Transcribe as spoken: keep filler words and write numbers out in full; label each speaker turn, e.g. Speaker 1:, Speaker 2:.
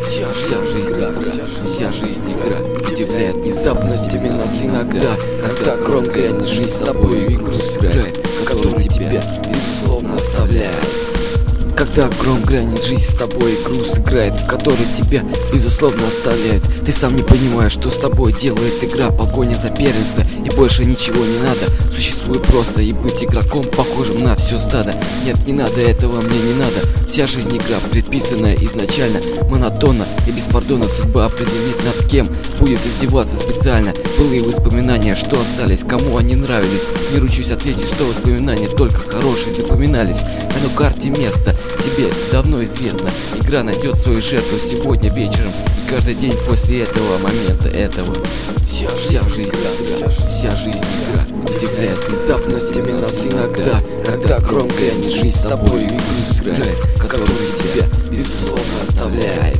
Speaker 1: Вся, вся жизнь игра, вся жизнь игра удивляет внезапностями нас иногда. Когда гром грянет, жизнь с тобой в игру сыграет, который тебя безусловно оставляет. Когда гром грянет, жизнь с тобой игру сыграет, в которой тебя безусловно оставляет. Ты сам не понимаешь, что с тобой делает игра, погоня за первенство, и больше ничего не надо. Существуй просто и быть игроком, похожим на все стадо. Нет, не надо этого, мне не надо. Вся жизнь игра, предписанная изначально, монотонно и без пардона. Судьба определит, над кем будет издеваться специально. Былые воспоминания, что остались, кому они нравились. Не ручусь ответить, что воспоминания только хорошие запоминались. На карте место, тебе это давно известно. Игра найдет свою жертву сегодня вечером и каждый день после этого момента этого. Вся, вся жизнь игра, вся жизнь игра удивляет внезапностями нас иногда. Когда гром грянет, жизнь с тобой в игру сыграет, который тебя безусловно оставляет.